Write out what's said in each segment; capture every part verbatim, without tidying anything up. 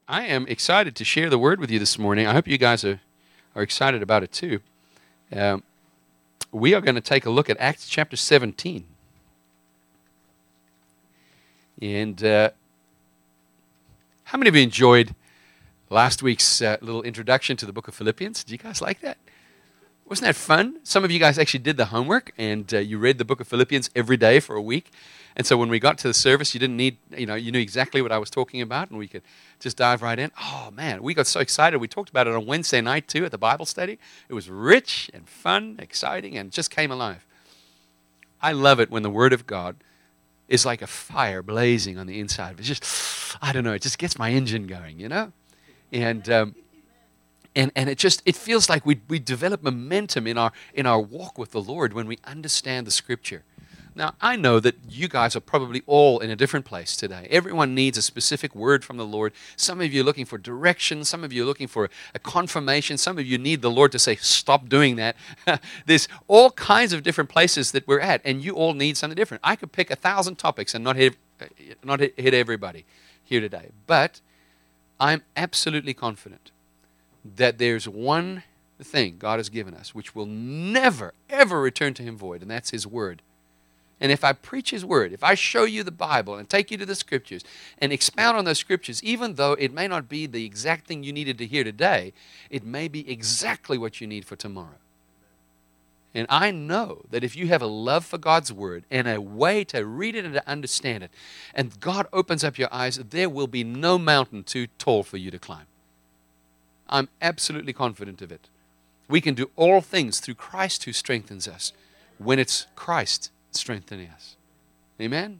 I am excited to share the word with you this morning. I hope you guys are, are excited about it too. Um, we are going to take a look at Acts chapter seventeen. And uh, how many of you enjoyed last week's uh, little introduction to the book of Philippians? Did you guys like that? Wasn't that fun? Some of you guys actually did the homework and uh, you read the book of Philippians every day for a week. And so when we got to the service, you didn't need, you know, you knew exactly what I was talking about and we could just dive right in. Oh, man, we got so excited. We talked about it on Wednesday night, too, at the Bible study. It was rich and fun, exciting, and just came alive. I love it when the Word of God is like a fire blazing on the inside. It's just, I don't know, it just gets my engine going, you know? And um, and and it just, it feels like we we develop momentum in our in our walk with the Lord when we understand the Scripture. Now, I know that you guys are probably all in a different place today. Everyone needs a specific word from the Lord. Some of you are looking for direction. Some of you are looking for a confirmation. Some of you need the Lord to say, stop doing that. There's all kinds of different places that we're at, and you all need something different. I could pick a thousand topics and not hit, not hit, hit everybody here today. But I'm absolutely confident that there's one thing God has given us which will never, ever return to Him void, and that's His Word. And if I preach His Word, if I show you the Bible and take you to the Scriptures and expound on those Scriptures, even though it may not be the exact thing you needed to hear today, it may be exactly what you need for tomorrow. And I know that if you have a love for God's Word and a way to read it and to understand it, and God opens up your eyes, there will be no mountain too tall for you to climb. I'm absolutely confident of it. We can do all things through Christ who strengthens us when it's Christ strengthening us. Amen?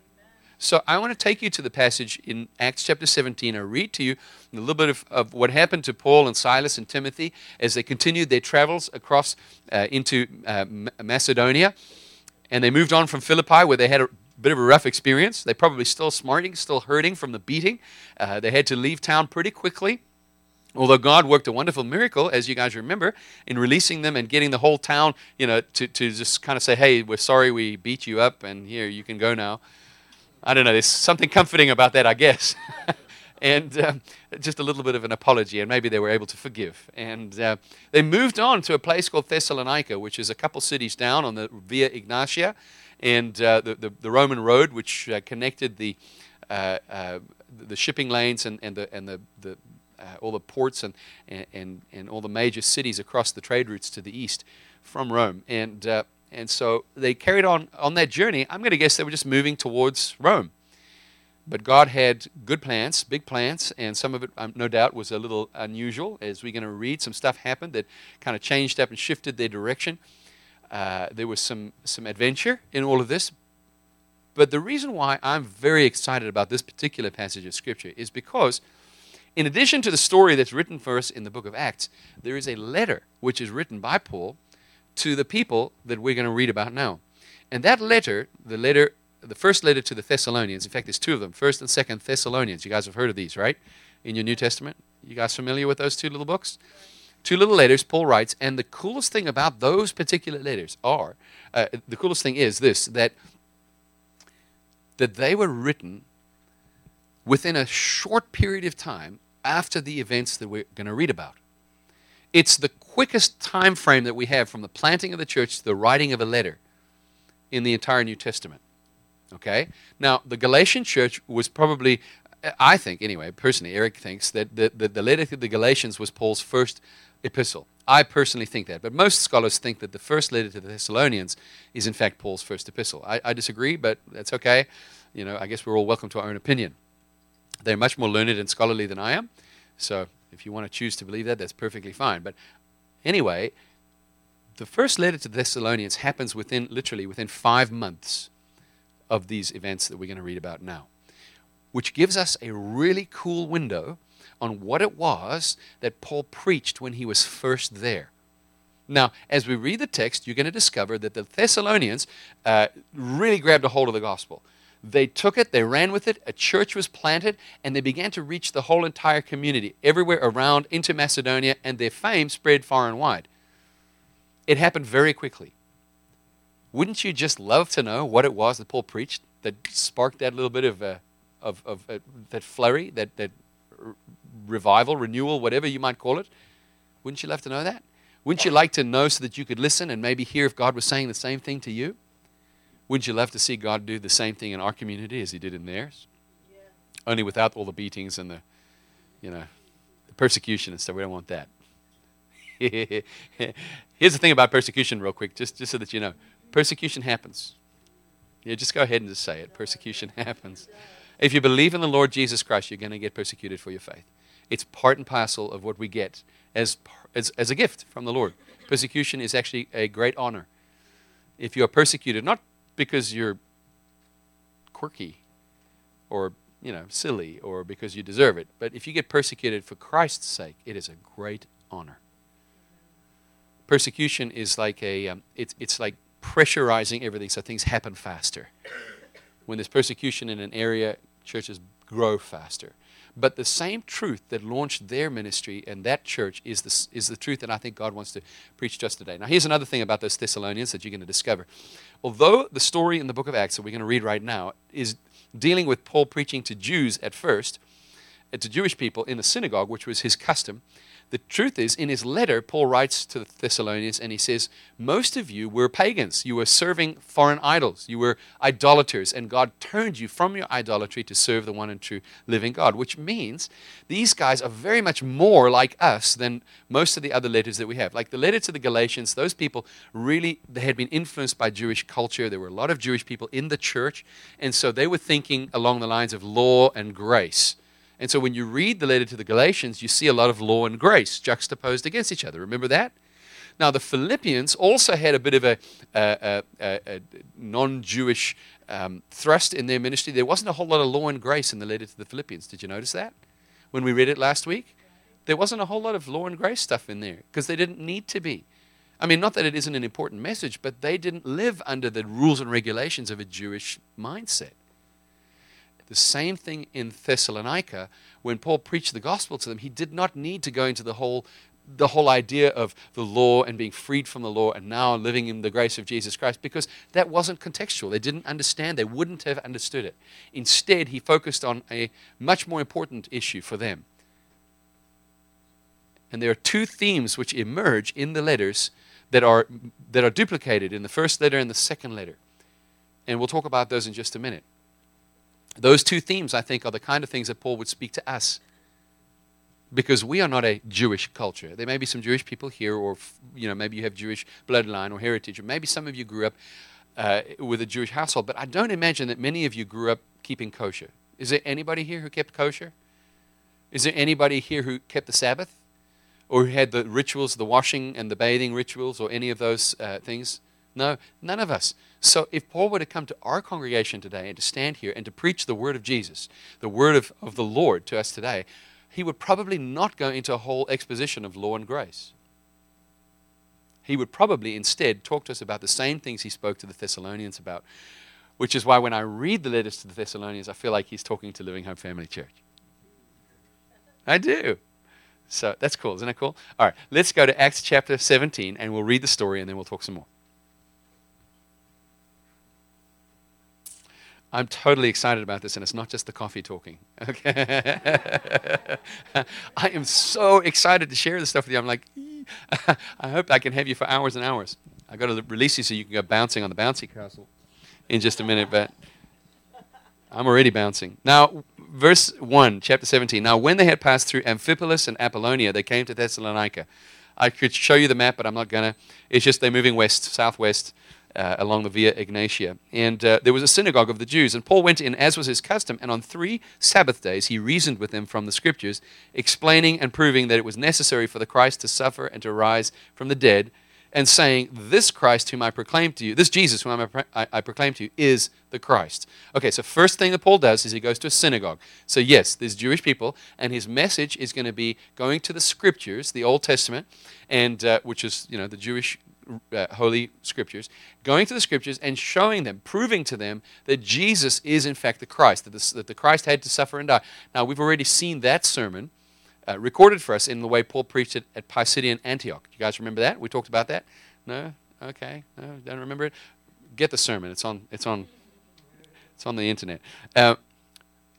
So I want to take you to the passage in Acts chapter seventeen. I read to you a little bit of, of what happened to Paul and Silas and Timothy as they continued their travels across uh, into uh, Macedonia. And they moved on from Philippi, where they had a bit of a rough experience. They're probably still smarting, still hurting from the beating. Uh, they had to leave town pretty quickly. Although God worked a wonderful miracle, as you guys remember, in releasing them and getting the whole town, you know, to, to just kind of say, hey, we're sorry we beat you up, and here, you can go now. I don't know, there's something comforting about that, I guess. and um, just a little bit of an apology, and maybe they were able to forgive. And uh, they moved on to a place called Thessalonica, which is a couple cities down on the Via Ignatia, and uh, the, the, the Roman road, which uh, connected the uh, uh, the shipping lanes and, and the and the, the Uh, all the ports and, and and all the major cities across the trade routes to the east from Rome. And uh, and so they carried on on that journey. I'm going to guess they were just moving towards Rome. But God had good plans, big plans, and some of it, um, no doubt, was a little unusual. As we're going to read, some stuff happened that kind of changed up and shifted their direction. Uh, there was some, some adventure in all of this. But the reason why I'm very excited about this particular passage of Scripture is because in addition to the story that's written for us in the book of Acts, there is a letter which is written by Paul to the people that we're going to read about now. And that letter, the letter, the first letter to the Thessalonians, in fact, there's two of them, First and Second Thessalonians. You guys have heard of these, right? In your New Testament. You guys familiar with those two little books? Two little letters Paul writes, and the coolest thing about those particular letters are, uh, the coolest thing is this, that, that they were written within a short period of time after the events that we're going to read about. It's the quickest time frame that we have from the planting of the church to the writing of a letter in the entire New Testament. Okay? Now, the Galatian church was probably, I think anyway, personally, Eric thinks that the, the, the letter to the Galatians was Paul's first epistle. I personally think that, but most scholars think that the first letter to the Thessalonians is in fact Paul's first epistle. I, I disagree, but that's okay. You know, I guess we're all welcome to our own opinion. They're much more learned and scholarly than I am. So if you want to choose to believe that, that's perfectly fine. But anyway, the first letter to the Thessalonians happens within, literally within five months of these events that we're going to read about now, which gives us a really cool window on what it was that Paul preached when he was first there. Now, as we read the text, you're going to discover that the Thessalonians uh, really grabbed a hold of the gospel. They took it, they ran with it, a church was planted, and they began to reach the whole entire community, everywhere around into Macedonia, and their fame spread far and wide. It happened very quickly. Wouldn't you just love to know what it was that Paul preached that sparked that little bit of uh, of, of uh, that flurry, that, that r- revival, renewal, whatever you might call it. Wouldn't you love to know that? Wouldn't you like to know so that you could listen and maybe hear if God was saying the same thing to you? Wouldn't you love to see God do the same thing in our community as he did in theirs? Yeah. Only without all the beatings and the, you know, the persecution and stuff. We don't want that. Here's the thing about persecution real quick, just, just so that you know. Persecution happens. Yeah, just go ahead and just say it. Persecution happens. If you believe in the Lord Jesus Christ, you're going to get persecuted for your faith. It's part and parcel of what we get as, as, as a gift from the Lord. Persecution is actually a great honor. If you are persecuted, not because you're quirky or, you know, silly or because you deserve it, but if you get persecuted for Christ's sake, it is a great honor. Persecution is like a, um, it's it's like pressurizing everything so things happen faster. When there's persecution in an area, churches grow faster. But the same truth that launched their ministry and that church is the, is the truth that I think God wants to preach to us today. Now, here's another thing about those Thessalonians that you're going to discover. Although the story in the book of Acts that we're going to read right now is dealing with Paul preaching to Jews at first, and to Jewish people in the synagogue, which was his custom, the truth is, in his letter, Paul writes to the Thessalonians, and he says, most of you were pagans. You were serving foreign idols. You were idolaters, and God turned you from your idolatry to serve the one and true living God, which means these guys are very much more like us than most of the other letters that we have. Like the letter to the Galatians, those people really, they had been influenced by Jewish culture. There were a lot of Jewish people in the church, and so they were thinking along the lines of law and grace. And so when you read the letter to the Galatians, you see a lot of law and grace juxtaposed against each other. Remember that? Now, the Philippians also had a bit of a, a, a, a non-Jewish um, thrust in their ministry. There wasn't a whole lot of law and grace in the letter to the Philippians. Did you notice that? When we read it last week? There wasn't a whole lot of law and grace stuff in there because they didn't need to be. I mean, not that it isn't an important message, but they didn't live under the rules and regulations of a Jewish mindset. The same thing in Thessalonica. When Paul preached the gospel to them, he did not need to go into the whole the whole idea of the law and being freed from the law and now living in the grace of Jesus Christ, because that wasn't contextual. They didn't understand. They wouldn't have understood it. Instead, he focused on a much more important issue for them. And there are two themes which emerge in the letters that are that are duplicated in the first letter and the second letter. And we'll talk about those in just a minute. Those two themes, I think, are the kind of things that Paul would speak to us. Because we are not a Jewish culture. There may be some Jewish people here, or you know, maybe you have Jewish bloodline or heritage, or maybe some of you grew up uh, with a Jewish household, but I don't imagine that many of you grew up keeping kosher. Is there anybody here who kept kosher? Is there anybody here who kept the Sabbath? Or who had the rituals, the washing and the bathing rituals, or any of those uh, things? No, none of us. So if Paul were to come to our congregation today and to stand here and to preach the word of Jesus, the word of, of the Lord to us today, he would probably not go into a whole exposition of law and grace. He would probably instead talk to us about the same things he spoke to the Thessalonians about, which is why when I read the letters to the Thessalonians, I feel like he's talking to Living Hope Family Church. I do. So that's cool. Isn't that cool? All right, let's go to Acts chapter seventeen, and we'll read the story, and then we'll talk some more. I'm totally excited about this, and it's not just the coffee talking. Okay, I am so excited to share this stuff with you. I'm like, I hope I can have you for hours and hours. I got to release you so you can go bouncing on the bouncy castle in just a minute, but I'm already bouncing. Now, verse one, chapter seventeen. Now, when they had passed through Amphipolis and Apollonia, they came to Thessalonica. I could show you the map, but I'm not going to. It's just they're moving west, southwest. Uh, along the Via Ignatia. And uh, there was a synagogue of the Jews, and Paul went in as was his custom, and on three Sabbath days he reasoned with them from the Scriptures, explaining and proving that it was necessary for the Christ to suffer and to rise from the dead, and saying, this Christ whom I proclaim to you, this Jesus whom I, pro- I, I proclaim to you, is the Christ. Okay, so first thing that Paul does is he goes to a synagogue. So yes, there's Jewish people, and his message is going to be going to the Scriptures, the Old Testament, and uh, which is, you know, the Jewish Uh, holy scriptures, going to the scriptures and showing them, proving to them that Jesus is in fact the Christ, that, this, that the Christ had to suffer and die. Now, we've already seen that sermon uh, recorded for us in the way Paul preached it at Pisidian Antioch. You guys remember that? We talked about that? No? Okay. No, don't remember it? Get the sermon. It's on, it's on, it's on the internet. Uh,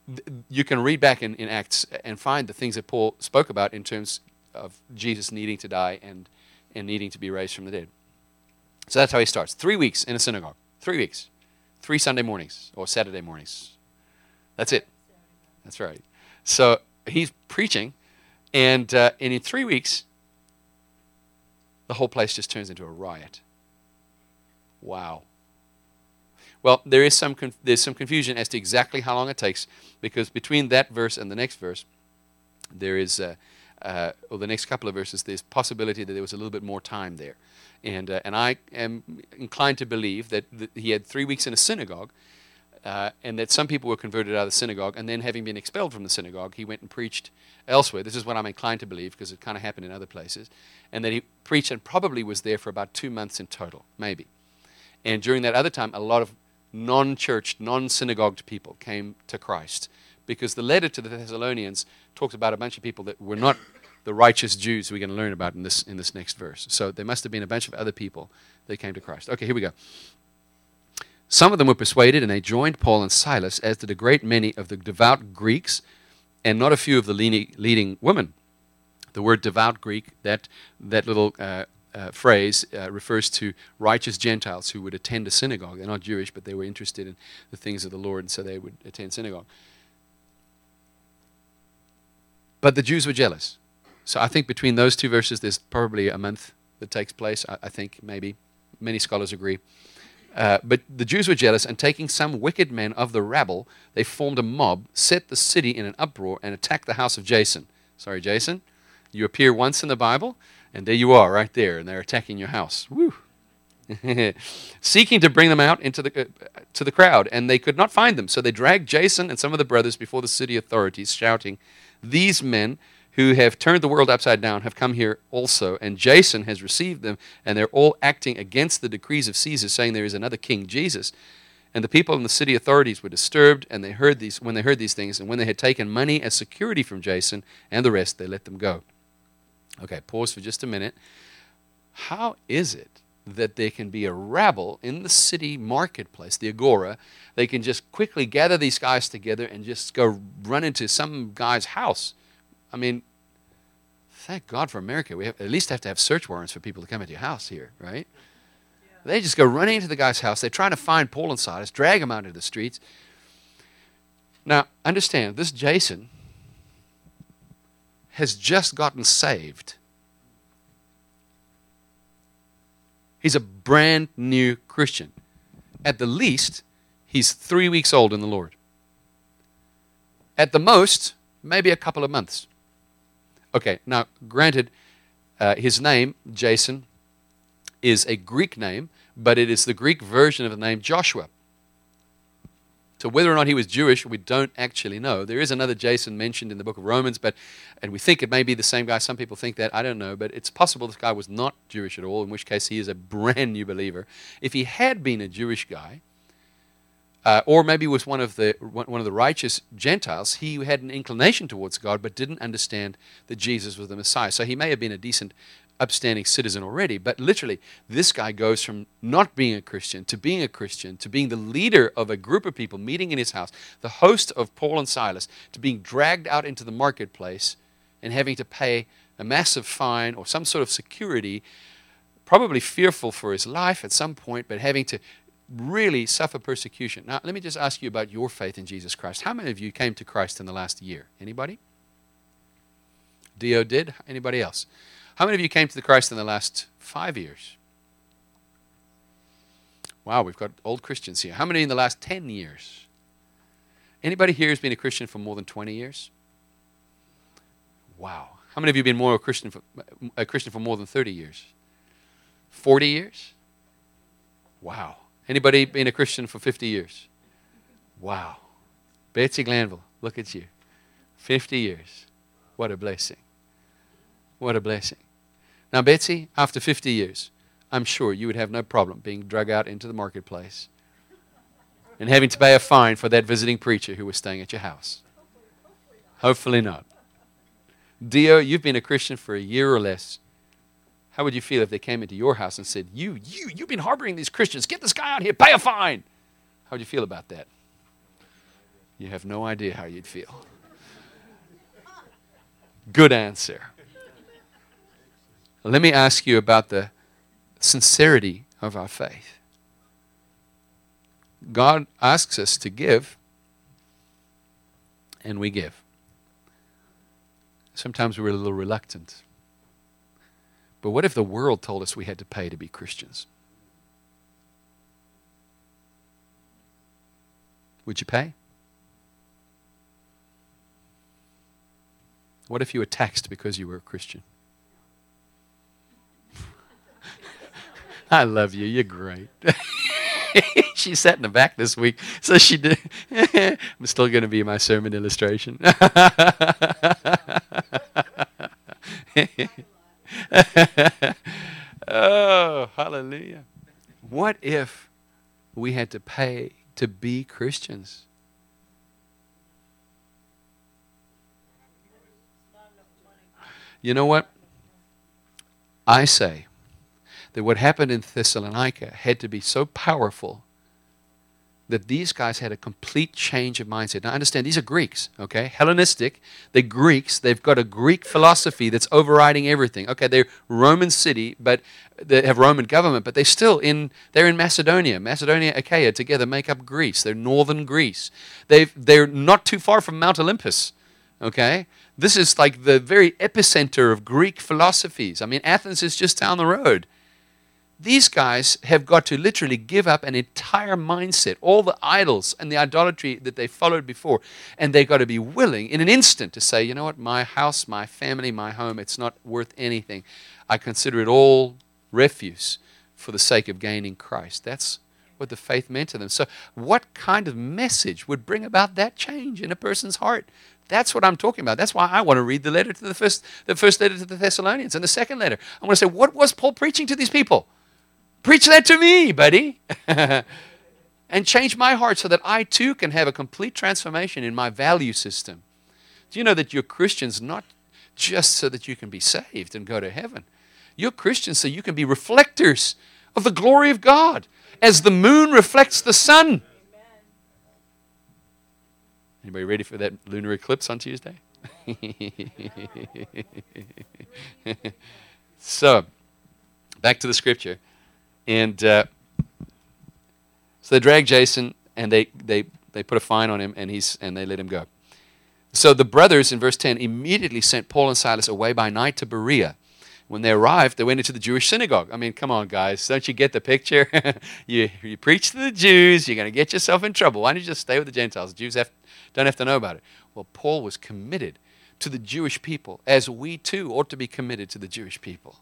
you can read back in, in Acts and find the things that Paul spoke about in terms of Jesus needing to die and, and needing to be raised from the dead. So that's how he starts. Three weeks in a synagogue. Three weeks. Three Sunday mornings or Saturday mornings. That's it. That's right. So he's preaching, and, uh, and in three weeks, the whole place just turns into a riot. Wow. Well, there is some conf- there's some confusion as to exactly how long it takes, because between that verse and the next verse, there is, uh, uh, or the next couple of verses, there's possibility that there was a little bit more time there. And uh, and I am inclined to believe that th- he had three weeks in a synagogue, uh, and that some people were converted out of the synagogue, and then having been expelled from the synagogue, he went and preached elsewhere. This is what I'm inclined to believe, because it kind of happened in other places. And that he preached and probably was there for about two months in total, maybe. And during that other time, a lot of non-church, non-synagogued people came to Christ, because the letter to the Thessalonians talks about a bunch of people that were not the righteous Jews we're going to learn about in this in this next verse. So there must have been a bunch of other people that came to Christ. Okay, here we go. Some of them were persuaded, and they joined Paul and Silas, as did a great many of the devout Greeks, and not a few of the leading women. The word devout Greek, that that little uh, uh, phrase uh, refers to righteous Gentiles who would attend a synagogue. They're not Jewish, but they were interested in the things of the Lord, and so they would attend synagogue. But the Jews were jealous. So I think between those two verses, there's probably a month that takes place. I, I think maybe. Many scholars agree. Uh, but the Jews were jealous, and taking some wicked men of the rabble, they formed a mob, set the city in an uproar, and attacked the house of Jason. Sorry, Jason. You appear once in the Bible, and there you are, right there, and they're attacking your house. Woo! Seeking to bring them out into the uh, to the crowd, and they could not find them. So they dragged Jason and some of the brothers before the city authorities, shouting, "These men who have turned the world upside down have come here also, and Jason has received them, and they're all acting against the decrees of Caesar, saying there is another king, Jesus." And the people in the city authorities were disturbed, and they heard these when they heard these things, and when they had taken money as security from Jason and the rest, they let them go. Okay, pause for just a minute. How is it that there can be a rabble in the city marketplace, the agora? They can just quickly gather these guys together and just go run into some guy's house? I mean, thank God for America. We have, at least have to have search warrants for people to come into your house here, right? Yeah. They just go running into the guy's house. They're trying to find Paul and Silas, drag them out into the streets. Now, understand, this Jason has just gotten saved. He's a brand new Christian. At the least, he's three weeks old in the Lord. At the most, maybe a couple of months. Okay, now, granted, uh, his name, Jason, is a Greek name, but it is the Greek version of the name Joshua. So whether or not he was Jewish, we don't actually know. There is another Jason mentioned in the book of Romans, but and we think it may be the same guy. Some people think that. I don't know, but it's possible this guy was not Jewish at all, in which case he is a brand new believer. If he had been a Jewish guy, Uh, or maybe was one of the one of the righteous Gentiles, he had an inclination towards God, but didn't understand that Jesus was the Messiah. So he may have been a decent, upstanding citizen already. But literally, this guy goes from not being a Christian to being a Christian, to being the leader of a group of people meeting in his house, the host of Paul and Silas, to being dragged out into the marketplace and having to pay a massive fine or some sort of security, probably fearful for his life at some point, but having to really suffer persecution. Now, let me just ask you about your faith in Jesus Christ. How many of you came to Christ in the last year? Anybody? Dio did? Anybody else? How many of you came to the Christ in the last five years? Wow, we've got old Christians here. How many in the last ten years? Anybody here has been a Christian for more than twenty years? Wow. How many of you have been more a Christian for, a Christian for more than thirty years? forty years? Wow. Anybody been a Christian for fifty years? Wow. Betsy Glanville, look at you. fifty years. What a blessing. What a blessing. Now, Betsy, after fifty years, I'm sure you would have no problem being drug out into the marketplace and having to pay a fine for that visiting preacher who was staying at your house. Hopefully not. Dio, you've been a Christian for a year or less. How would you feel if they came into your house and said, you, you, you've been harboring these Christians. Get this guy out here. Pay a fine. How would you feel about that? You have no idea how you'd feel. Good answer. Let me ask you about the sincerity of our faith. God asks us to give, and we give. Sometimes we're a little reluctant. But what if the world told us we had to pay to be Christians? Would you pay? What if you were taxed because you were a Christian? I love you. You're great. She sat in the back this week, so she did. I'm still going to be my sermon illustration. Oh, hallelujah. What if we had to pay to be Christians? You know what? I say that what happened in Thessalonica had to be so powerful that these guys had a complete change of mindset. Now, understand, these are Greeks, okay? Hellenistic. They're Greeks. They've got a Greek philosophy that's overriding everything. Okay, they're Roman city, but they have Roman government, but they're still in, they're in Macedonia. Macedonia, Achaia together make up Greece. They're northern Greece. They've, they're not too far from Mount Olympus, okay? This is like the very epicenter of Greek philosophies. I mean, Athens is just down the road. These guys have got to literally give up an entire mindset, all the idols and the idolatry that they followed before, and they've got to be willing in an instant to say, you know what, my house, my family, my home, it's not worth anything. I consider it all refuse for the sake of gaining Christ. That's what the faith meant to them. So what kind of message would bring about that change in a person's heart? That's what I'm talking about. That's why I want to read the letter to the first, the first letter to the Thessalonians and the second letter. I want to say, what was Paul preaching to these people? Preach that to me, buddy. And change my heart so that I too can have a complete transformation in my value system. Do you know that you're Christians not just so that you can be saved and go to heaven? You're Christians so you can be reflectors of the glory of God as the moon reflects the sun. Anybody ready for that lunar eclipse on Tuesday? So, back to the scripture. And uh, so they drag Jason, and they, they, they put a fine on him, and he's and they let him go. So the brothers, in verse ten, immediately sent Paul and Silas away by night to Berea. When they arrived, they went into the Jewish synagogue. I mean, come on, guys. Don't you get the picture? you, you preach to the Jews, you're going to get yourself in trouble. Why don't you just stay with the Gentiles? The Jews have, don't have to know about it. Well, Paul was committed to the Jewish people, as we too ought to be committed to the Jewish people.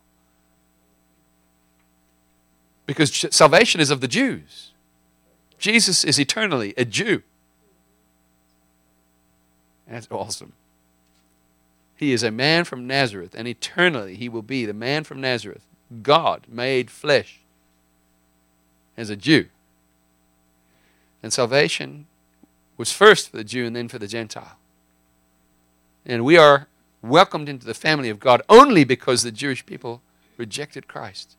Because salvation is of the Jews. Jesus is eternally a Jew. That's awesome. He is a man from Nazareth, and eternally he will be the man from Nazareth, God made flesh, as a Jew. And salvation was first for the Jew and then for the Gentile. And we are welcomed into the family of God only because the Jewish people rejected Christ.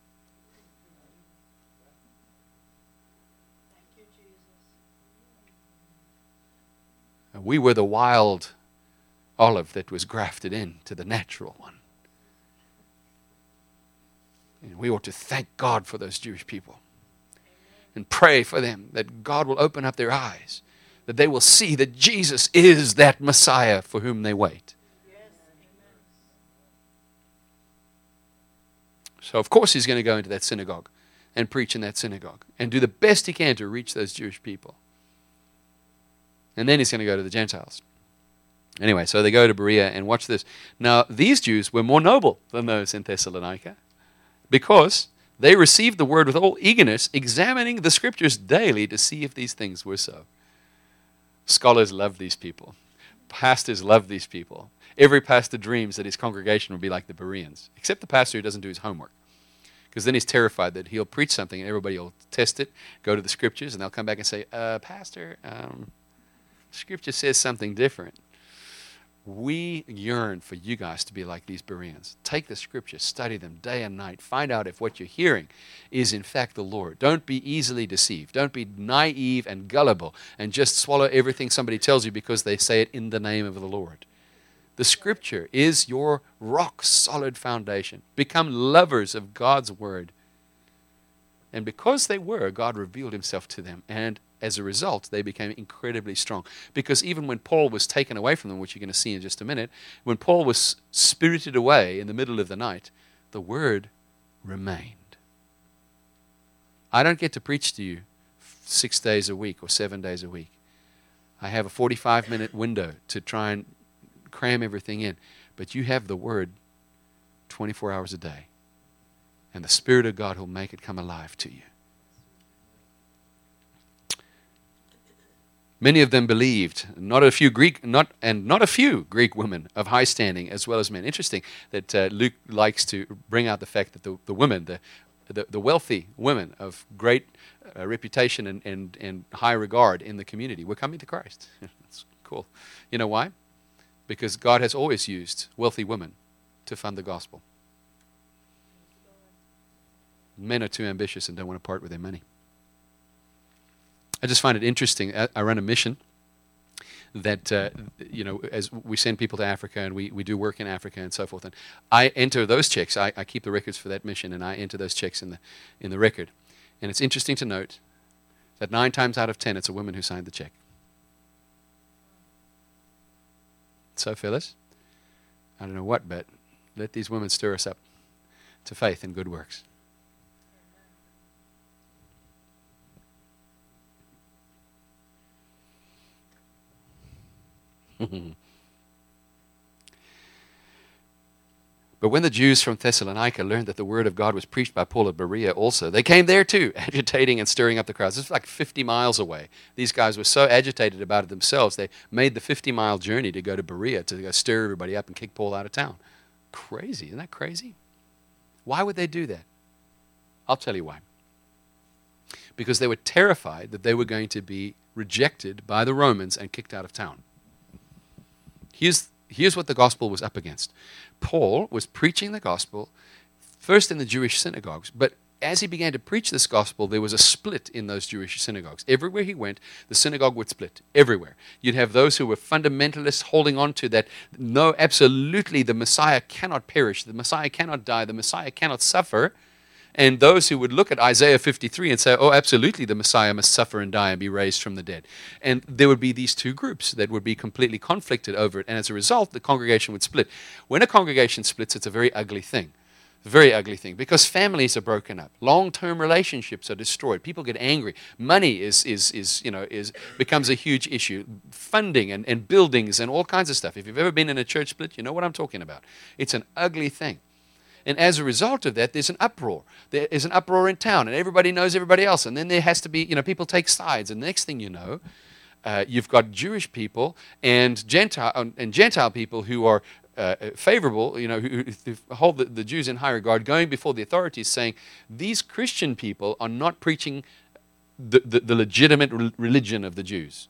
We were the wild olive that was grafted into the natural one. And we ought to thank God for those Jewish people and pray for them that God will open up their eyes, that they will see that Jesus is that Messiah for whom they wait. So of course he's going to go into that synagogue and preach in that synagogue and do the best he can to reach those Jewish people. And then he's going to go to the Gentiles. Anyway, so they go to Berea, and watch this. Now, these Jews were more noble than those in Thessalonica because they received the word with all eagerness, examining the scriptures daily to see if these things were so. Scholars love these people. Pastors love these people. Every pastor dreams that his congregation will be like the Bereans, except the pastor who doesn't do his homework. Because then he's terrified that he'll preach something and everybody will test it, go to the scriptures, and they'll come back and say, uh, Pastor, um... Scripture says something different. We yearn for you guys to be like these Bereans. Take the scriptures, study them day and night. Find out if what you're hearing is in fact the Lord. Don't be easily deceived. Don't be naive and gullible and just swallow everything somebody tells you because they say it in the name of the Lord. The scripture is your rock solid foundation. Become lovers of God's word. And because they were, God revealed himself to them. And as a result, they became incredibly strong. Because even when Paul was taken away from them, which you're going to see in just a minute, when Paul was spirited away in the middle of the night, the word remained. I don't get to preach to you six days a week or seven days a week. I have a forty-five minute window to try and cram everything in. But you have the word twenty-four hours a day. And the Spirit of God will make it come alive to you. Many of them believed, not a few Greek, not and not a few Greek women of high standing as well as men. Interesting that uh, Luke likes to bring out the fact that the, the women, the, the the wealthy women of great uh, reputation and, and, and high regard in the community were coming to Christ. That's cool. You know why? Because God has always used wealthy women to fund the gospel. Men are too ambitious and don't want to part with their money. I just find it interesting. I, I run a mission that, uh, you know, as we send people to Africa and we, we do work in Africa and so forth. And I enter those checks. I, I keep the records for that mission, and I enter those checks in the in the record. And it's interesting to note that nine times out of ten, it's a woman who signed the check. So, fellas, I don't know what, but let these women stir us up to faith and good works. But when the Jews from Thessalonica learned that the word of God was preached by Paul at Berea also, they came there too, agitating and stirring up the crowds. This was like fifty miles away. These guys were so agitated about it themselves, they made the fifty-mile journey to go to Berea to go stir everybody up and kick Paul out of town. Crazy. Isn't that crazy? Why would they do that? I'll tell you why. Because they were terrified that they were going to be rejected by the Romans and kicked out of town. Here's, here's what the gospel was up against. Paul was preaching the gospel first in the Jewish synagogues, but as he began to preach this gospel, there was a split in those Jewish synagogues. Everywhere he went, the synagogue would split. Everywhere. You'd have those who were fundamentalists holding on to that, no, absolutely, the Messiah cannot perish, the Messiah cannot die, the Messiah cannot suffer. And those who would look at Isaiah fifty-three and say, oh, absolutely, the Messiah must suffer and die and be raised from the dead. And there would be these two groups that would be completely conflicted over it. And as a result, the congregation would split. When a congregation splits, it's a very ugly thing. A very ugly thing. Because families are broken up. Long-term relationships are destroyed. People get angry. Money is, is, is you know, is becomes a huge issue. Funding and, and buildings and all kinds of stuff. If you've ever been in a church split, you know what I'm talking about. It's an ugly thing. And as a result of that, there's an uproar. There is an uproar in town, and everybody knows everybody else. And then there has to be, you know, people take sides. And the next thing you know, uh, you've got Jewish people and Gentile and Gentile people who are uh, favorable, you know, who, who hold the, the Jews in high regard, going before the authorities, saying these Christian people are not preaching the, the, the legitimate religion of the Jews.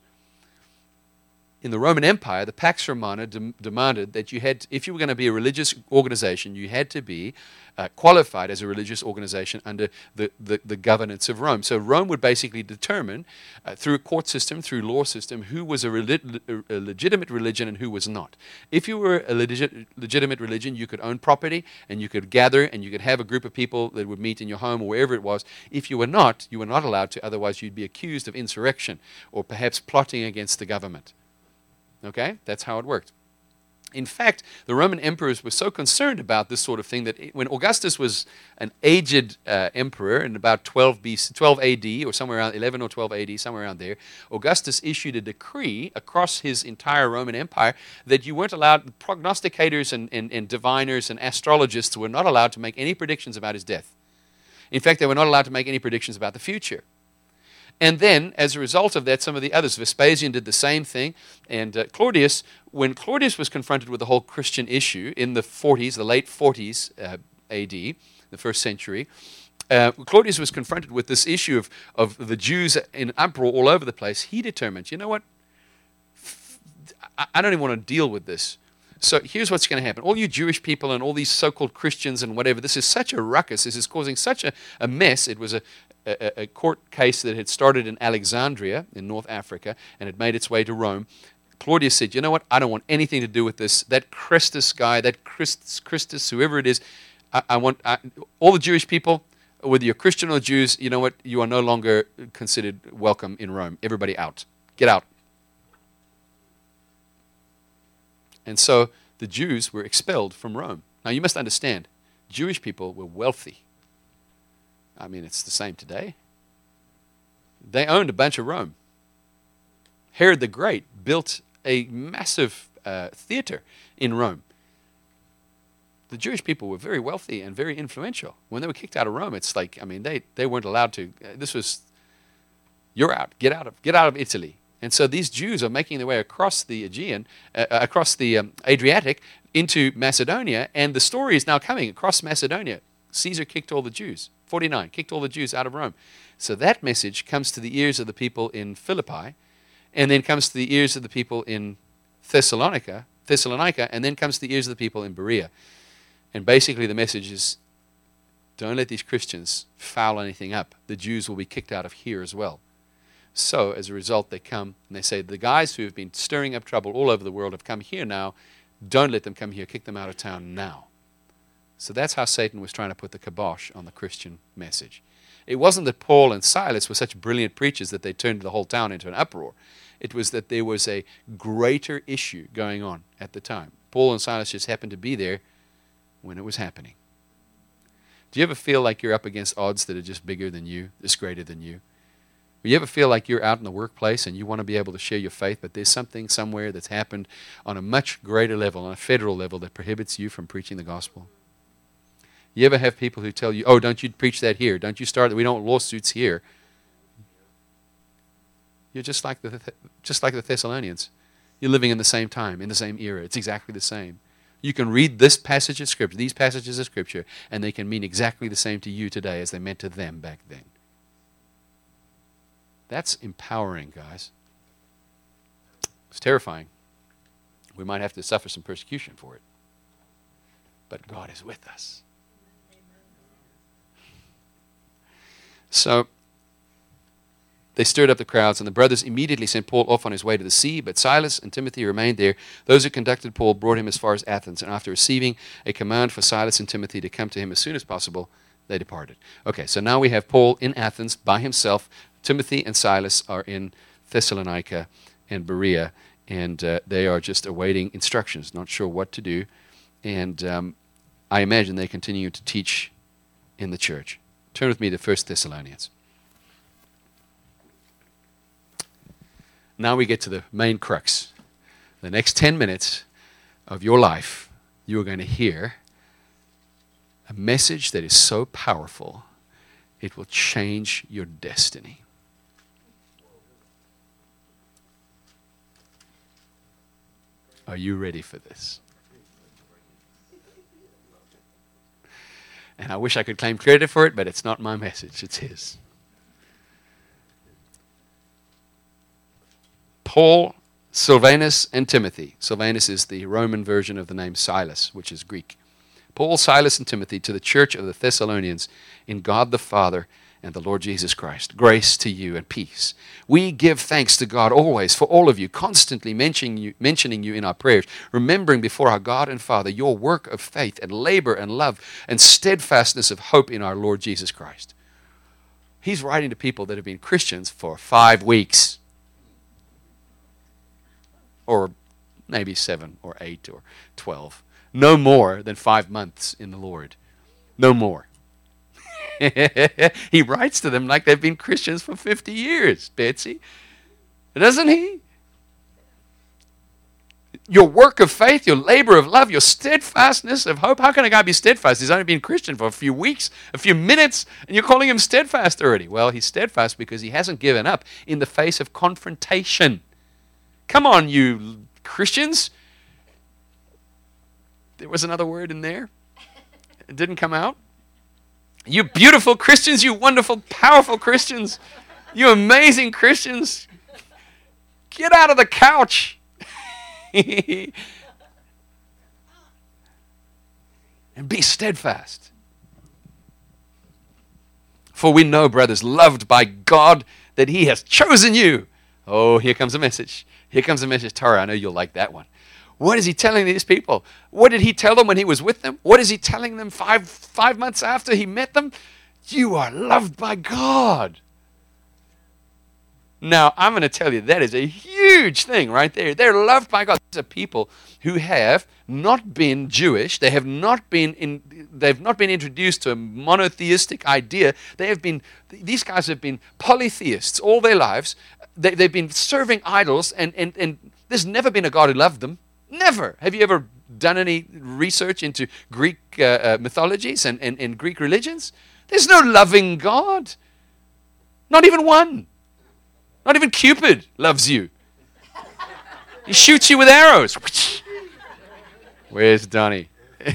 In the Roman Empire, the Pax Romana de- demanded that you had, if you were going to be a religious organization, you had to be uh, qualified as a religious organization under the, the, the governance of Rome. So Rome would basically determine, uh, through a court system, through law system, who was a, relig- a legitimate religion and who was not. If you were a legit- legitimate religion, you could own property and you could gather and you could have a group of people that would meet in your home or wherever it was. If you were not, you were not allowed to, otherwise you'd be accused of insurrection or perhaps plotting against the government. Okay, that's how it worked. In fact, the Roman emperors were so concerned about this sort of thing that when Augustus was an aged uh, emperor in about twelve B C, twelve A D, or somewhere around eleven or twelve A D, somewhere around there, Augustus issued a decree across his entire Roman Empire that you weren't allowed, prognosticators and, and, and diviners and astrologists were not allowed to make any predictions about his death. In fact, they were not allowed to make any predictions about the future. And then, as a result of that, some of the others, Vespasian did the same thing, and uh, Claudius, when Claudius was confronted with the whole Christian issue in the forties, the late forties uh, A D, the first century, uh, Claudius was confronted with this issue of, of the Jews in uproar all over the place. He determined, you know what, I don't even want to deal with this. So here's what's going to happen. All you Jewish people and all these so-called Christians and whatever, this is such a ruckus. This is causing such a, a mess. It was a, a, a court case that had started in Alexandria in North Africa and had made its way to Rome. Claudius said, you know what? I don't want anything to do with this. That Christus guy, that Christus, Christus whoever it is, I, I want I, all the Jewish people, whether you're Christian or Jews, you know what? You are no longer considered welcome in Rome. Everybody out. Get out. And so the Jews were expelled from Rome. Now you must understand, Jewish people were wealthy. I mean, it's the same today. They owned a bunch of Rome. Herod the Great built a massive uh, theater in Rome. The Jewish people were very wealthy and very influential. When they were kicked out of Rome, it's like, I mean, they, they weren't allowed to. Uh, this was, you're out. Get out of, get out of Italy. And so these Jews are making their way across the Aegean, uh, across the um, Adriatic into Macedonia, and the story is now coming across Macedonia. Caesar kicked all the Jews, forty-nine, kicked all the Jews out of Rome. So that message comes to the ears of the people in Philippi, and then comes to the ears of the people in Thessalonica, Thessalonica, and then comes to the ears of the people in Berea. And basically the message is, don't let these Christians foul anything up. The Jews will be kicked out of here as well. So, as a result, they come and they say, the guys who have been stirring up trouble all over the world have come here now. Don't let them come here. Kick them out of town now. So that's how Satan was trying to put the kibosh on the Christian message. It wasn't that Paul and Silas were such brilliant preachers that they turned the whole town into an uproar. It was that there was a greater issue going on at the time. Paul and Silas just happened to be there when it was happening. Do you ever feel like you're up against odds that are just bigger than you, just greater than you? You ever feel like you're out in the workplace and you want to be able to share your faith, but there's something somewhere that's happened on a much greater level, on a federal level, that prohibits you from preaching the gospel? You ever have people who tell you, oh, don't you preach that here? Don't you start, we don't want lawsuits here. You're just like the just like the Thessalonians. You're living in the same time, in the same era. It's exactly the same. You can read this passage of Scripture, these passages of Scripture, and they can mean exactly the same to you today as they meant to them back then. That's empowering, guys. It's terrifying. We might have to suffer some persecution for it. But God is with us. So they stirred up the crowds, and the brothers immediately sent Paul off on his way to the sea, but Silas and Timothy remained there. Those who conducted Paul brought him as far as Athens, and after receiving a command for Silas and Timothy to come to him as soon as possible, they departed. Okay, so now we have Paul in Athens by himself. Timothy and Silas are in Thessalonica and Berea, and uh, they are just awaiting instructions, not sure what to do. And um, I imagine they continue to teach in the church. Turn with me to First Thessalonians. Now we get to the main crux. The next ten minutes of your life, you are going to hear a message that is so powerful, it will change your destiny. Are you ready for this? And I wish I could claim credit for it, but it's not my message, it's his. Paul, Silvanus, and Timothy. Silvanus is the Roman version of the name Silas, which is Greek. Paul, Silas, and Timothy to the church of the Thessalonians in God the Father and the Lord Jesus Christ. Grace to you and peace. We give thanks to God always for all of you, constantly mentioning you, mentioning you in our prayers, remembering before our God and Father your work of faith and labor and love and steadfastness of hope in our Lord Jesus Christ. He's writing to people that have been Christians for five weeks. Or maybe seven or eight or twelve. No more than five months in the Lord. No more. He writes to them like they've been Christians for fifty years, Betsy. Doesn't he? Your work of faith, your labor of love, your steadfastness of hope. How can a guy be steadfast? He's only been Christian for a few weeks, a few minutes, and you're calling him steadfast already. Well, he's steadfast because he hasn't given up in the face of confrontation. Come on, you Christians. There was another word in there. It didn't come out. You beautiful Christians, you wonderful, powerful Christians, you amazing Christians. Get out of the couch. and be steadfast. For we know, brothers, loved by God, that he has chosen you. Oh, here comes a message. Here comes a message. Tara, I know you'll like that one. What is he telling these people? What did he tell them when he was with them? What is he telling them five, five months after he met them? You are loved by God. Now, I'm going to tell you, that is a huge thing right there. They're loved by God. These are people who have not been Jewish. They have not been in, they've not been introduced to a monotheistic idea. They have been, these guys have been polytheists all their lives. They, they've been serving idols, and, and, and there's never been a God who loved them. Never. Have you ever done any research into Greek uh, uh, mythologies and, and, and Greek religions? There's no loving God. Not even one. Not even Cupid loves you. He shoots you with arrows. Where's Donnie?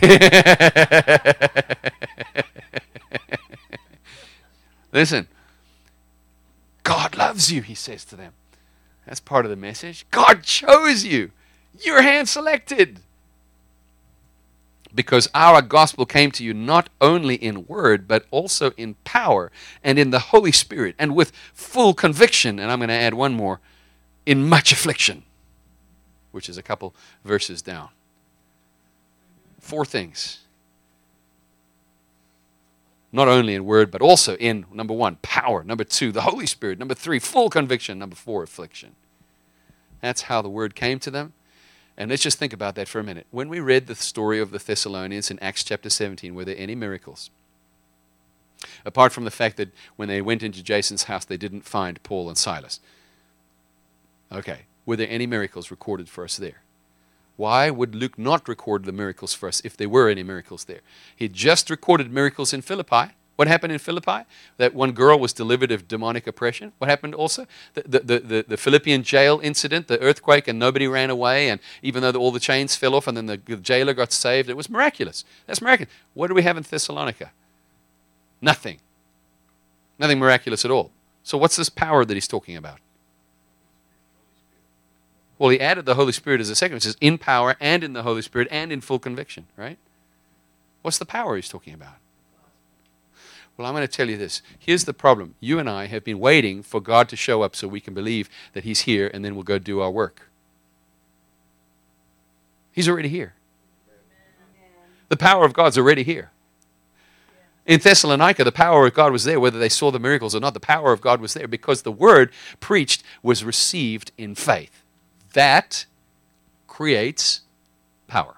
Listen. God loves you, he says to them. That's part of the message. God chose you. You're hand selected. Because our gospel came to you not only in word, but also in power and in the Holy Spirit and with full conviction. And I'm going to add one more, in much affliction, which is a couple verses down. Four things. Not only in word, but also in, number one, power. Number two, the Holy Spirit. Number three, full conviction. Number four, affliction. That's how the word came to them. And let's just think about that for a minute. When we read the story of the Thessalonians in Acts chapter seventeen, were there any miracles? Apart from the fact that when they went into Jason's house, they didn't find Paul and Silas. Okay. Were there any miracles recorded for us there? Why would Luke not record the miracles for us if there were any miracles there? He just recorded miracles in Philippi. What happened in Philippi? That one girl was delivered of demonic oppression. What happened also? The, the, the, the, the Philippian jail incident, the earthquake, and nobody ran away, and even though the, all the chains fell off and then the, the jailer got saved, it was miraculous. That's miraculous. What do we have in Thessalonica? Nothing. Nothing miraculous at all. So what's this power that he's talking about? Well, he added the Holy Spirit as a second. It says in power and in the Holy Spirit and in full conviction, right? What's the power he's talking about? Well, I'm going to tell you this. Here's the problem. You and I have been waiting for God to show up so we can believe that he's here, and then we'll go do our work. He's already here. The power of God's already here. In Thessalonica, the power of God was there, whether they saw the miracles or not. The power of God was there because the word preached was received in faith. That creates power.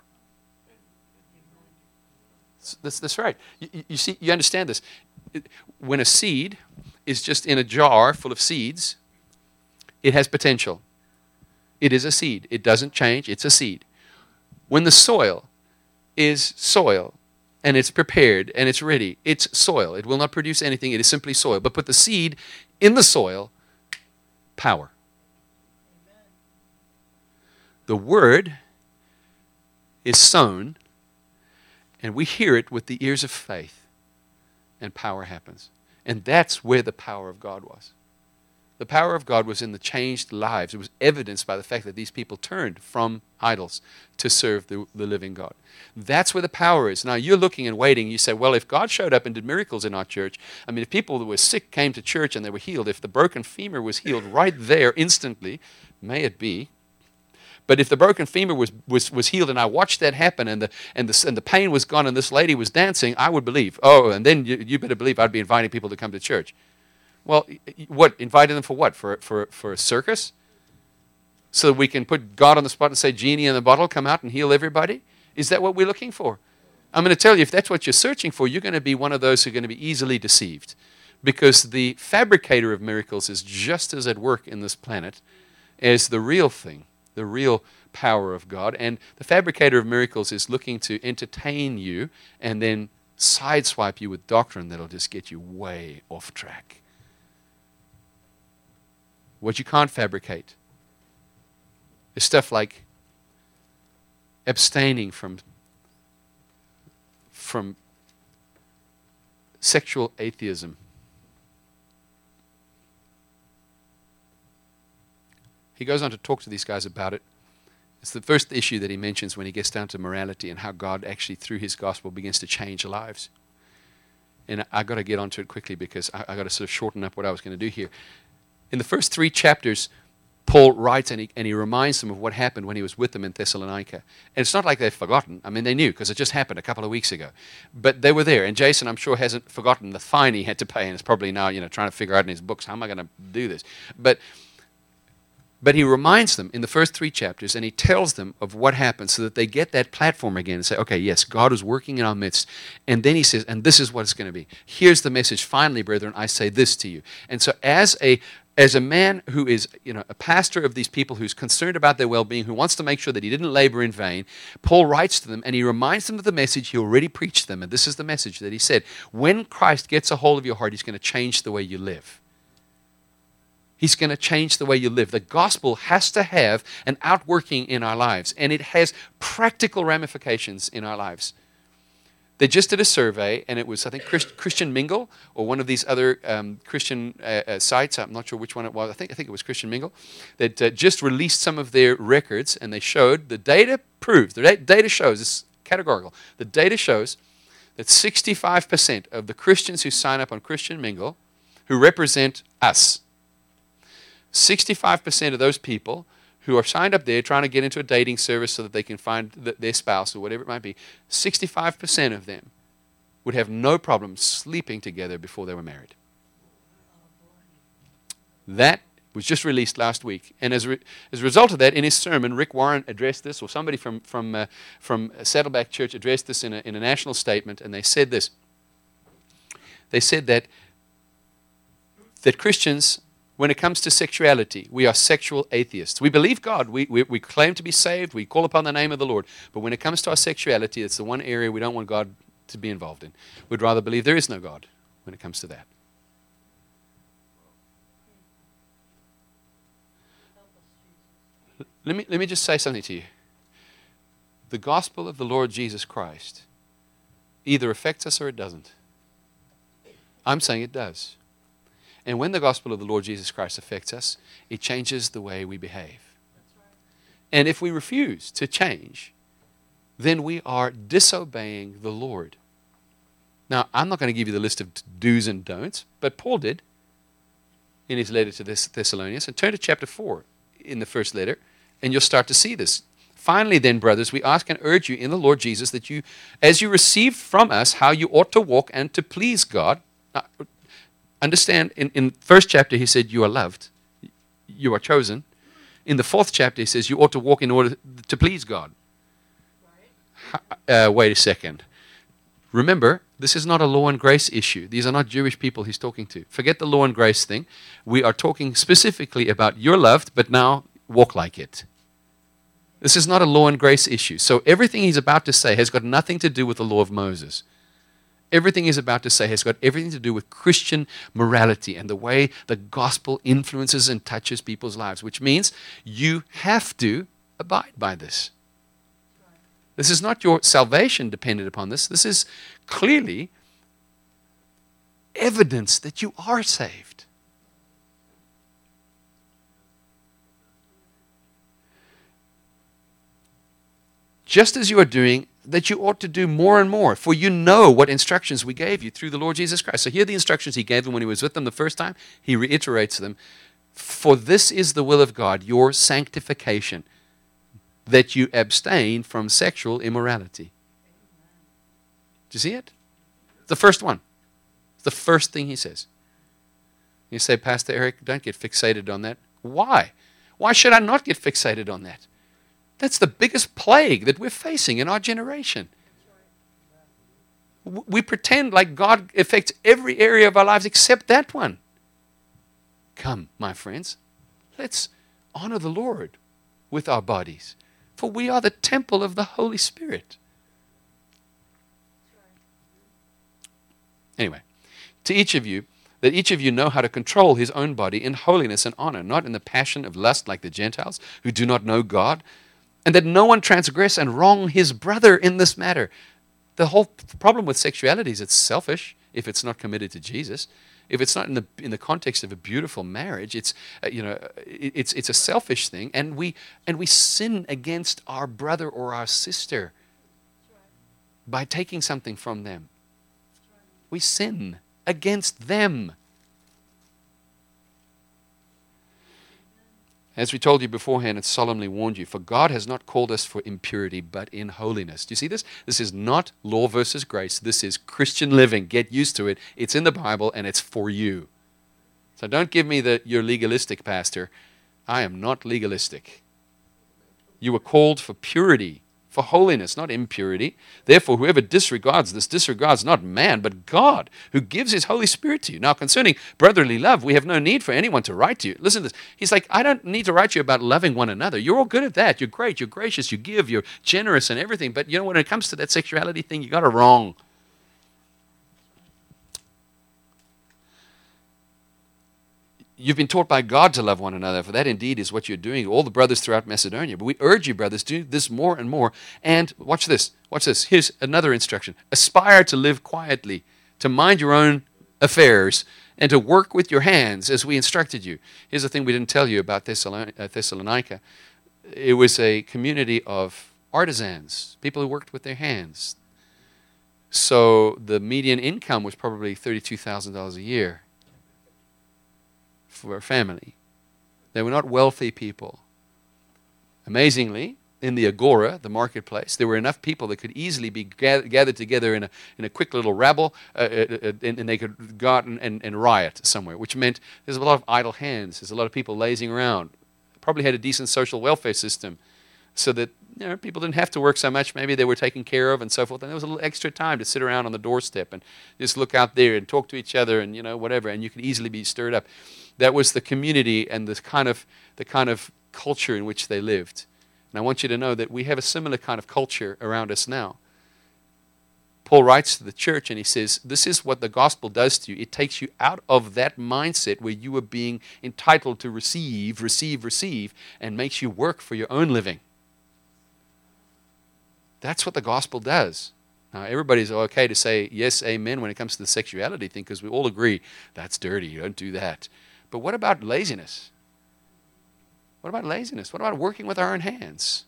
That's, that's right. You, you see, you understand this. When a seed is just in a jar full of seeds, it has potential. It is a seed. It doesn't change. It's a seed. When the soil is soil and it's prepared and it's ready, it's soil. It will not produce anything. It is simply soil. But put the seed in the soil, power. The word is sown, and we hear it with the ears of faith, and power happens. And that's where the power of God was. The power of God was in the changed lives. It was evidenced by the fact that these people turned from idols to serve the, the living God. That's where the power is. Now, you're looking and waiting. You say, well, if God showed up and did miracles in our church, I mean, if people that were sick came to church and they were healed, if the broken femur was healed right there instantly, may it be. But if the broken femur was, was, was healed and I watched that happen and the, and, the, and the pain was gone and this lady was dancing, I would believe. Oh, and then you, you better believe I'd be inviting people to come to church. Well, what? Inviting them for what? For, for, for a circus? So that we can put God on the spot and say, genie in the bottle, come out and heal everybody? Is that what we're looking for? I'm going to tell you, if that's what you're searching for, you're going to be one of those who are going to be easily deceived. Because the fabricator of miracles is just as at work in this planet as the real thing. The real power of God. And the fabricator of miracles is looking to entertain you and then sideswipe you with doctrine that'll just get you way off track. What you can't fabricate is stuff like abstaining from, from sexual atheism. He goes on to talk to these guys about it It's the first issue that he mentions when he gets down to morality and how God actually, through his gospel, begins to change lives. And I got to get onto it quickly because I, I got to sort of shorten up what I was going to do here. In the first three chapters, Paul writes and he, and he reminds them of what happened when he was with them in Thessalonica. And it's not like they've forgotten. I mean, they knew because it just happened a couple of weeks ago. But they were there. And Jason, I'm sure, hasn't forgotten the fine he had to pay and is probably now, you know, trying to figure out in his books, how am I going to do this? But, but he reminds them in the first three chapters and he tells them of what happened so that they get that platform again and say, okay, yes, God is working in our midst. And then he says, and this is what it's going to be. Here's the message. Finally, brethren, I say this to you. And so as a As a man who is, you know, a pastor of these people who's concerned about their well-being, who wants to make sure that he didn't labor in vain, Paul writes to them and he reminds them of the message he already preached them. And this is the message that he said. When Christ gets a hold of your heart, he's going to change the way you live. He's going to change the way you live. The gospel has to have an outworking in our lives, and it has practical ramifications in our lives. They just did a survey, and it was, I think, Christ, Christian Mingle, or one of these other um, Christian uh, uh, sites. I'm not sure which one it was. I think I think it was Christian Mingle that uh, just released some of their records, and they showed the data proves the data shows it's categorical. The data shows that sixty-five percent of the Christians who sign up on Christian Mingle, who represent us, sixty-five percent of those people who are signed up there trying to get into a dating service so that they can find th- their spouse or whatever it might be, sixty-five percent of them would have no problem sleeping together before they were married. That was just released last week. And as, re- as a result of that, in his sermon, Rick Warren addressed this, or somebody from, from, uh, from Saddleback Church addressed this in a, in a national statement, and they said this. They said that, that Christians, when it comes to sexuality, we are sexual atheists. We believe God. We, we, we claim to be saved. We call upon the name of the Lord. But when it comes to our sexuality, it's the one area we don't want God to be involved in. We'd rather believe there is no God when it comes to that. Let me, let me just say something to you. The gospel of the Lord Jesus Christ either affects us or it doesn't. I'm saying it does. And when the gospel of the Lord Jesus Christ affects us, it changes the way we behave. And if we refuse to change, then we are disobeying the Lord. Now, I'm not going to give you the list of do's and don'ts, but Paul did in his letter to the Thessalonians. And turn to chapter four in the first letter, and you'll start to see this. Finally, then, brothers, we ask and urge you in the Lord Jesus that you, as you received from us how you ought to walk and to please God. Now, understand, in, in first chapter he said you are loved, you are chosen. In the fourth chapter he says you ought to walk in order to please God. Uh, wait a second. Remember, this is not a law and grace issue. These are not Jewish people he's talking to. Forget the law and grace thing. We are talking specifically about you're loved, but now walk like it. This is not a law and grace issue. So everything he's about to say has got nothing to do with the law of Moses. Everything he's about to say has got everything to do with Christian morality and the way the gospel influences and touches people's lives, which means you have to abide by this. This is not your salvation dependent upon this. This is clearly evidence that you are saved. Just as you are doing, that you ought to do more and more, for you know what instructions we gave you through the Lord Jesus Christ. So here are the instructions he gave them when he was with them the first time. He reiterates them. For this is the will of God, your sanctification, that you abstain from sexual immorality. Do you see it? The first one. It's the first thing he says. You say, Pastor Eric, don't get fixated on that. Why? Why should I not get fixated on that? That's the biggest plague that we're facing in our generation. We pretend like God affects every area of our lives except that one. Come, my friends, let's honor the Lord with our bodies, for we are the temple of the Holy Spirit. Anyway, to each of you, that each of you know how to control his own body in holiness and honor, not in the passion of lust like the Gentiles who do not know God, and that no one transgress and wrong his brother in this matter. The whole problem with sexuality is it's selfish if it's not committed to Jesus. if it's not in the in the context of a beautiful marriage, it's uh, you know it, it's it's a selfish thing, and we and we sin against our brother or our sister by taking something from them. We sin against them. As we told you beforehand and solemnly warned you, for God has not called us for impurity, but in holiness. Do you see this? This is not law versus grace. This is Christian living. Get used to it. It's in the Bible and it's for you. So don't give me the you're legalistic, Pastor. I am not legalistic. You were called for purity, for holiness, not impurity. Therefore, whoever disregards this disregards not man, but God, who gives his Holy Spirit to you. Now, concerning brotherly love, we have no need for anyone to write to you. Listen to this. He's like, I don't need to write you about loving one another. You're all good at that. You're great. You're gracious. You give. You're generous and everything. But you know, when it comes to that sexuality thing, you got it wrong. You've been taught by God to love one another, for that indeed is what you're doing, all the brothers throughout Macedonia. But we urge you, brothers, do this more and more. And watch this, watch this. Here's another instruction. Aspire to live quietly, to mind your own affairs, and to work with your hands as we instructed you. Here's the thing we didn't tell you about Thessalonica. It was a community of artisans, people who worked with their hands. So the median income was probably thirty-two thousand dollars a year for a family. They were not wealthy people. Amazingly, in the agora, the marketplace, there were enough people that could easily be gathered together in a in a quick little rabble, uh, uh, and, and they could go out and, and, and riot somewhere, which meant there's a lot of idle hands. There's a lot of people lazing around. Probably had a decent social welfare system, so that you know people didn't have to work so much. Maybe they were taken care of and so forth. And there was a little extra time to sit around on the doorstep and just look out there and talk to each other and you know whatever. And you could easily be stirred up. That was the community and the kind of the kind of culture in which they lived. And I want you to know that we have a similar kind of culture around us now. Paul writes to the church and he says, this is what the gospel does to you. It takes you out of that mindset where you are being entitled to receive, receive, receive, and makes you work for your own living. That's what the gospel does. Now, everybody's okay to say yes, amen, when it comes to the sexuality thing, because we all agree that's dirty, you don't do that. But what about laziness? What about laziness? What about working with our own hands?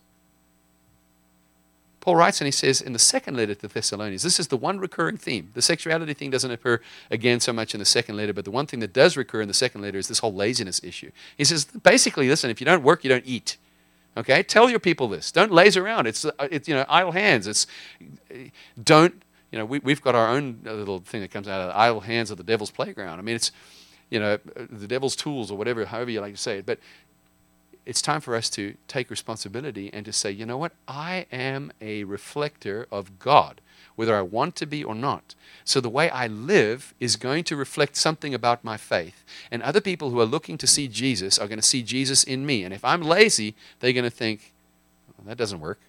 Paul writes and he says in the second letter to Thessalonians, this is the one recurring theme. The sexuality thing doesn't occur again so much in the second letter, but the one thing that does recur in the second letter is this whole laziness issue. He says, basically, listen, if you don't work, you don't eat. Okay? Tell your people this. Don't laze around. It's, it's you know, idle hands. It's don't, you know, we, we've got our own little thing that comes out of the idle hands of the devil's playground. I mean, it's, you know, the devil's tools or whatever, however you like to say it. But it's time for us to take responsibility and to say, you know what? I am a reflector of God, whether I want to be or not. So the way I live is going to reflect something about my faith. And other people who are looking to see Jesus are going to see Jesus in me. And if I'm lazy, they're going to think, oh, that doesn't work.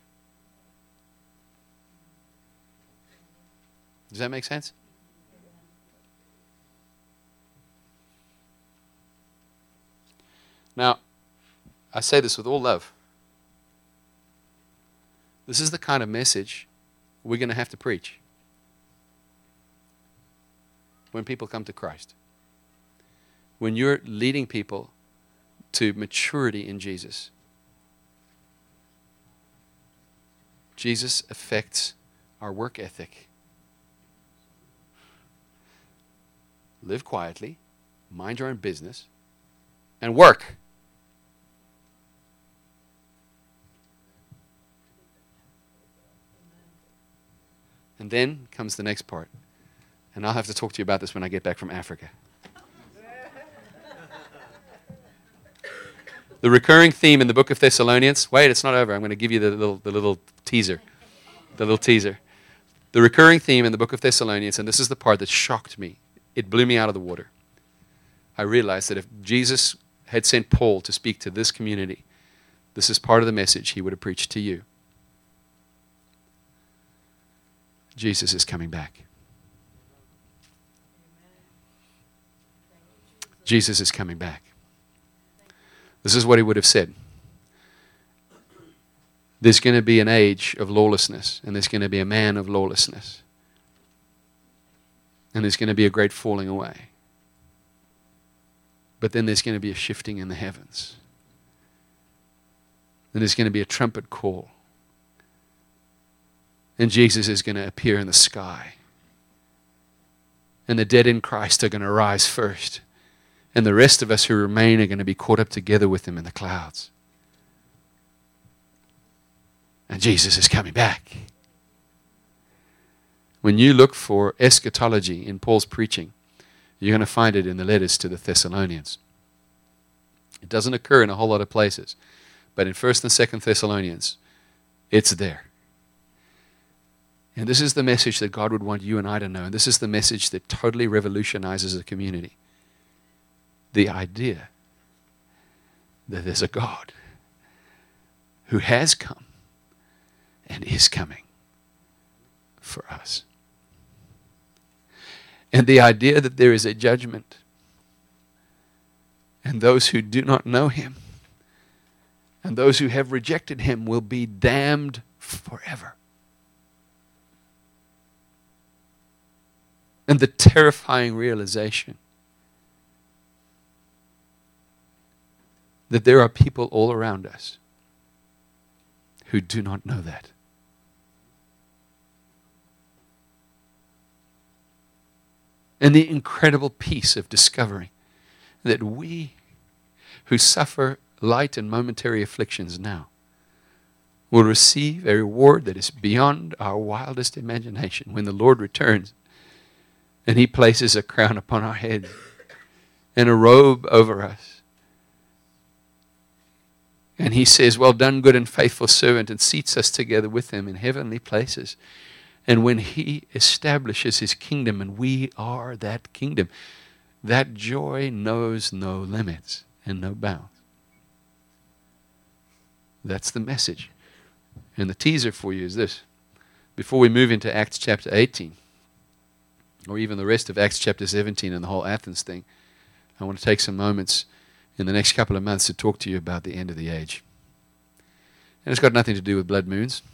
Does that make sense? Now, I say this with all love. This is the kind of message we're going to have to preach when people come to Christ. When you're leading people to maturity in Jesus. Jesus affects our work ethic. Live quietly, mind your own business, and work. And then comes the next part. And I'll have to talk to you about this when I get back from Africa. The recurring theme in the book of Thessalonians. Wait, it's not over. I'm going to give you the little, the little teaser. The little teaser. The recurring theme in the book of Thessalonians, and this is the part that shocked me. It blew me out of the water. I realized that if Jesus had sent Paul to speak to this community, this is part of the message he would have preached to you. Jesus is coming back. Jesus is coming back. This is what he would have said. There's going to be an age of lawlessness, and there's going to be a man of lawlessness. And there's going to be a great falling away. But then there's going to be a shifting in the heavens. Then there's going to be a trumpet call. And Jesus is going to appear in the sky. And the dead in Christ are going to rise first. And the rest of us who remain are going to be caught up together with him in the clouds. And Jesus is coming back. When you look for eschatology in Paul's preaching, you're going to find it in the letters to the Thessalonians. It doesn't occur in a whole lot of places. But in First and Second Thessalonians, it's there. And this is the message that God would want you and I to know. And this is the message that totally revolutionizes the community. The idea that there's a God who has come and is coming for us. And the idea that there is a judgment, and those who do not know him and those who have rejected him will be damned forever. And the terrifying realization that there are people all around us who do not know that. And the incredible peace of discovering that we who suffer light and momentary afflictions now will receive a reward that is beyond our wildest imagination when the Lord returns and he places a crown upon our head and a robe over us. And he says, well done, good and faithful servant, and seats us together with him in heavenly places. And when he establishes his kingdom and we are that kingdom, that joy knows no limits and no bounds. That's the message. And the teaser for you is this. Before we move into Acts chapter eighteen, or even the rest of Acts chapter seventeen and the whole Athens thing, I want to take some moments in the next couple of months to talk to you about the end of the age. And it's got nothing to do with blood moons.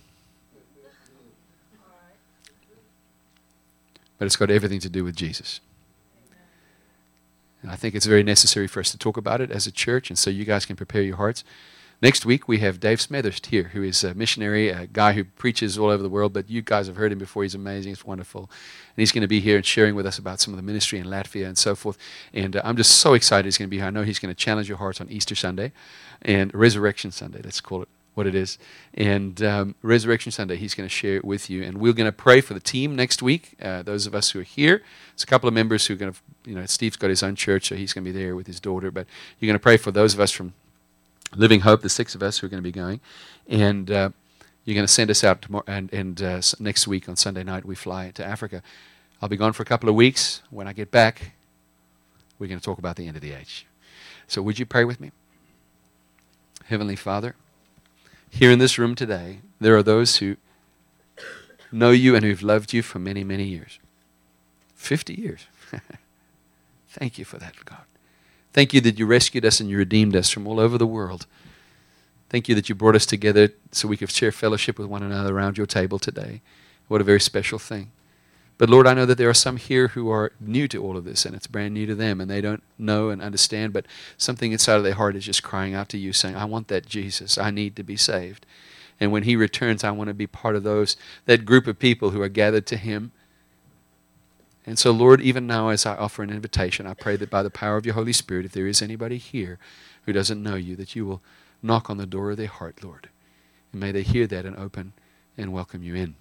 But it's got everything to do with Jesus. And I think it's very necessary for us to talk about it as a church, and so you guys can prepare your hearts. Next week, we have Dave Smethurst here, who is a missionary, a guy who preaches all over the world, but you guys have heard him before. He's amazing. It's wonderful. And he's going to be here and sharing with us about some of the ministry in Latvia and so forth. And uh, I'm just so excited he's going to be here. I know he's going to challenge your hearts on Easter Sunday and Resurrection Sunday. Let's call it what it is. And um, Resurrection Sunday, he's going to share it with you. And we're going to pray for the team next week, uh, those of us who are here. There's a couple of members who are going to, you know, Steve's got his own church, so he's going to be there with his daughter. But you're going to pray for those of us from Living Hope, the six of us who are going to be going. And uh, you're going to send us out tomorrow. And, and uh, next week on Sunday night, we fly to Africa. I'll be gone for a couple of weeks. When I get back, we're going to talk about the end of the age. So would you pray with me? Heavenly Father, here in this room today, there are those who know you and who've loved you for many, many years. fifty years. Thank you for that, God. Thank you that you rescued us and you redeemed us from all over the world. Thank you that you brought us together so we could share fellowship with one another around your table today. What a very special thing. But Lord, I know that there are some here who are new to all of this, and it's brand new to them, and they don't know and understand, but something inside of their heart is just crying out to you, saying, I want that Jesus. I need to be saved. And when he returns, I want to be part of those, that group of people who are gathered to him. And so, Lord, even now as I offer an invitation, I pray that by the power of your Holy Spirit, if there is anybody here who doesn't know you, that you will knock on the door of their heart, Lord. And may they hear that and open and welcome you in.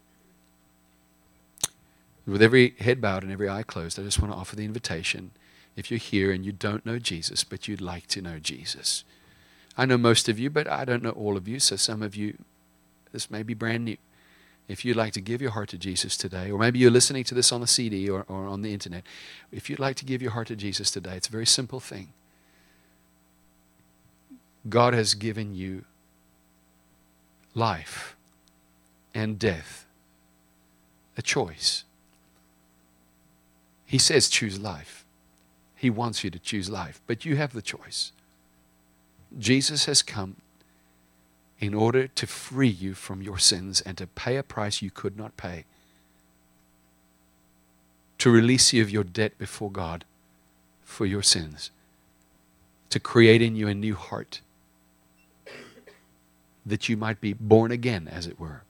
With every head bowed and every eye closed, I just want to offer the invitation. If you're here and you don't know Jesus, but you'd like to know Jesus. I know most of you, but I don't know all of you, so some of you, this may be brand new. If you'd like to give your heart to Jesus today, or maybe you're listening to this on a C D or, or on the internet, if you'd like to give your heart to Jesus today, it's a very simple thing. God has given you life and death, a choice. He says choose life. He wants you to choose life, but you have the choice. Jesus has come in order to free you from your sins and to pay a price you could not pay, to release you of your debt before God for your sins, to create in you a new heart, that you might be born again, as it were.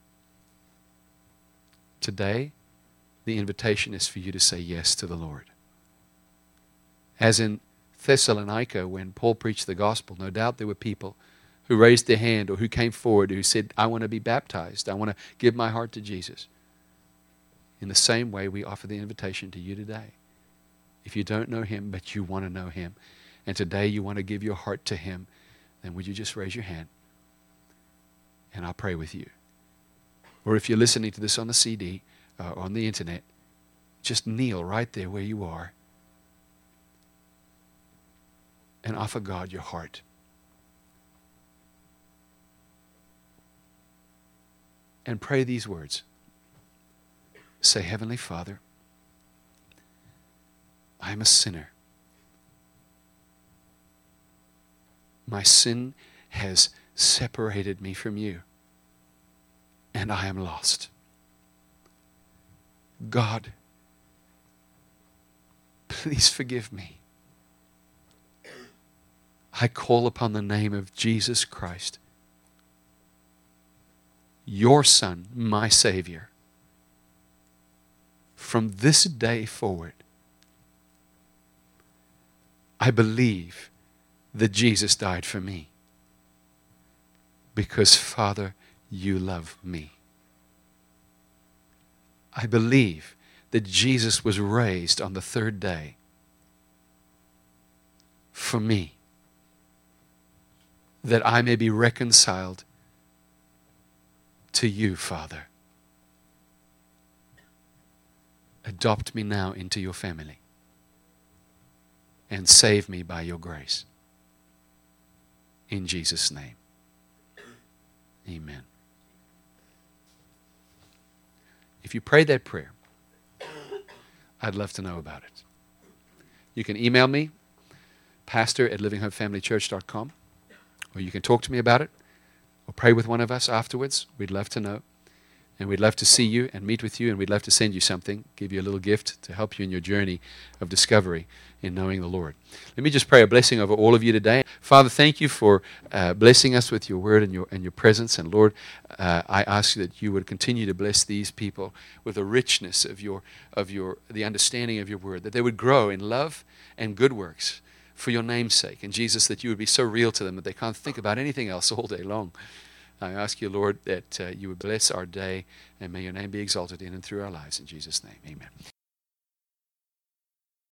Today, the invitation is for you to say yes to the Lord. As in Thessalonica, when Paul preached the gospel, no doubt there were people who raised their hand or who came forward who said, I want to be baptized. I want to give my heart to Jesus. In the same way, we offer the invitation to you today. If you don't know Him, but you want to know Him, and today you want to give your heart to Him, then would you just raise your hand and I'll pray with you. Or if you're listening to this on the C D uh, or on the internet, just kneel right there where you are and offer God your heart. And pray these words. Say, Heavenly Father, I am a sinner. My sin has separated me from you, and I am lost. God, please forgive me. I call upon the name of Jesus Christ, your Son, my Savior. From this day forward, I believe that Jesus died for me because, Father, you love me. I believe that Jesus was raised on the third day for me, that I may be reconciled to you, Father. Adopt me now into your family and save me by your grace. In Jesus' name, amen. If you prayed that prayer, I'd love to know about it. You can email me, pastor at living hope family church dot com, or you can talk to me about it, or pray with one of us afterwards. We'd love to know. And we'd love to see you and meet with you, and we'd love to send you something, give you a little gift to help you in your journey of discovery in knowing the Lord. Let me just pray a blessing over all of you today. Father, thank you for uh, blessing us with your word and your and your presence. And Lord, uh, I ask you that you would continue to bless these people with the richness of your of your the understanding of your word, that they would grow in love and good works for your name's sake. And Jesus, that you would be so real to them that they can't think about anything else all day long. I ask you, Lord, that uh, you would bless our day, and may your name be exalted in and through our lives. In Jesus' name, amen.